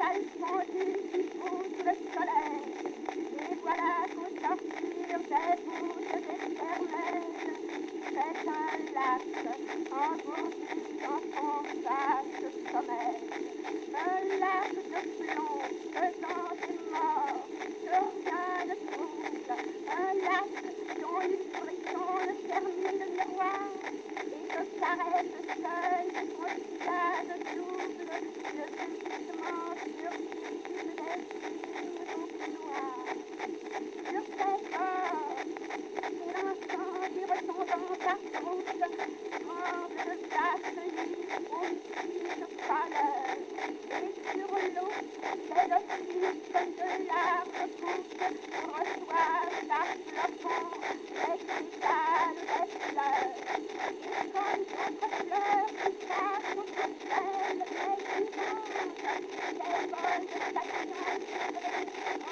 voilà le pendu qui pousse le soleil, et voilà qu'au sortir des voûtes éternelles, c'est un lac engourdi dans son vaste sommeil. Un lac de plomb, pesant et mort, que rien ne trouble. Un lac dont l'impression ne termine le miroir, et que s'arrête seul de son visage double, le glissement surgit des signes au couloir. Sur ses bords, s'élançant et retombant par route, tremble de vastes nids aux mystiques pâleurs. Et sur l'eau, les lotus de larges gouttes reçoivent à flocons les pétales des fleurs. Et comme d'autres fleurs qui passent au ciel, mais vivantes, des vols de passion